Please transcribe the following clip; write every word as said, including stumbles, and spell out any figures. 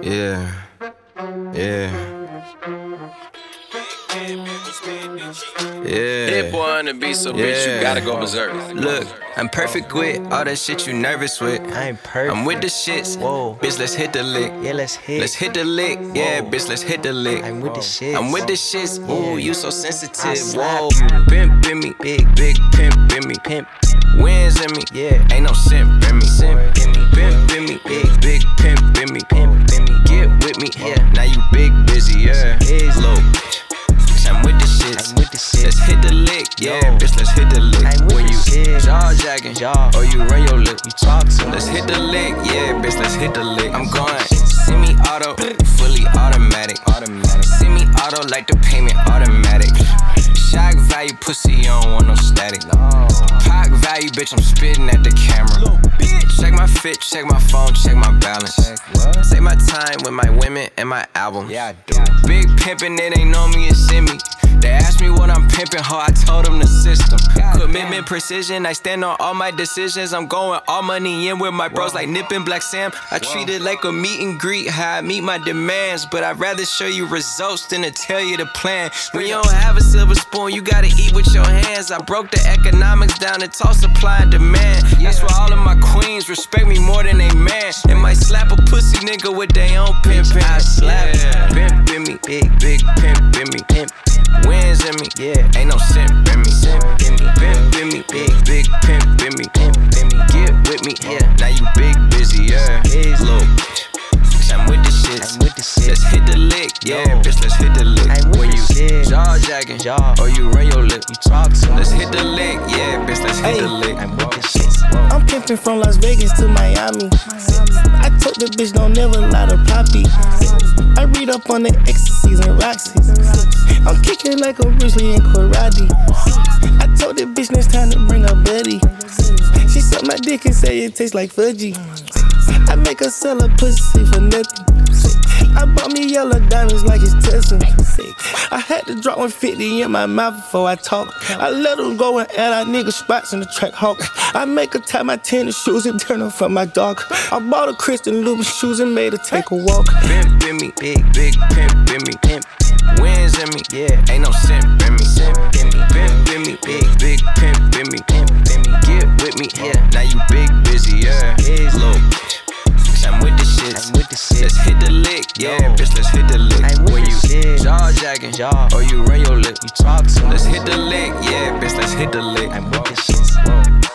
Yeah, yeah. Yeah. Hit boy on the beat, so yeah. bitch, you gotta go berserk. Look, I'm perfect with all that shit you nervous with. I ain't perfect. I'm with the shits. Whoa. Bitch, let's hit the lick. Yeah, let's hit. Let's hit the lick. Yeah, Whoa. bitch, let's hit the lick. I'm with the shits. I'm with the shits. Ooh, you so sensitive. slap Whoa. you. Pimp in me. Big, big pimp in me. Pimp. Wins in me. Yeah. Ain't no simp in me. Simp in me. Pimp in me. Big, big pimp in me. Pimp in me. Get with me. Yeah. Now you big busy. Yeah. Busy. Low. I'm with the shits. I'm with the shits. Let's hit the lick. Yeah, Yo. bitch, let's hit the lick. I'm with When the you shits. jaw jacking, Jaw. or you run your lip, You talk to let's me. hit the lick. Yeah, bitch, let's hit the lick. I'm going semi-auto, fully automatic. Automatic. Semi-auto like the payment automatic. Shock value, pussy, you don't want no static. No. Pac value, bitch, I'm spitting at the camera. Check my fit, check my phone, check my balance. Check what? Take my time with my women and my album. Yeah, I do. Big pimpin', they ain't know me, it's in me. They asked me what I'm pimpin', how I told them the system. Commitment, precision, I stand on all my decisions. I'm going all money in with my bros like Nip and Black Sam. I treat it like a meet and greet, how I meet my demands. But I'd rather show you results than to tell you the plan. When you don't have a silver spoon, you gotta eat with your hands. I broke the economics down and taught supply and demand. That's why all of my queens respect me more than they man. And might slap a pussy nigga with their own pimpin'. I slap Yeah. pimp in me, big, big pimp in me. Pimp. Wins in me, Yeah. ain't no simp in me. Simp in me. Pimp in me, big, big pimp in me. Pimp in me. Get with me, Yeah. now you big busy, yeah. Busy. Look, I'm with the shits. I'm with the shits. Let's hit the lick, yeah, Yo. bitch, let's hit the lick. I'm with When the you shits. jaw jacking, Jaw. or you run your lip, You talk to me. let's hit the lick, yeah, bitch, let's hit Hey. the lick. I'm with the shits. I'm pimping from Las Vegas to Miami. I told the bitch don't never lie to Poppy. I read up on the ecstasies and Roxy's. I'm kicking like a Bruce Lee in karate. I told the bitch next time to bring her buddy. She sucked my dick and say it tastes like fudgy. I make her sell her pussy for nothing. I bought me yellow diamonds like it's testing. I had to drop one fifty in my mouth before I talk. I let them go and add our nigga spots in the track hawk. I make her tie my tennis shoes and turn her from my dog. I bought her Christian Louboutin shoes and made her take a walk. Pimp in me, big, big pimp in me. Pimp. Wins in me, Yeah. ain't no simp in me. Simp in me. Pimp in me, big, big pimp in me. Pimp in me. Get with me, Yeah. now you big busy, yeah. Busy. Look, I'm with the shits. I'm with the shits. Let's hit the lick, yeah, Yo. bitch, let's hit the lick. I'm with When the you shits. jaw jacking, Jaw. or you run your lip, You talk to me. let's hit the lick, yeah, bitch, let's hit the lick. I'm with the shits. Whoa.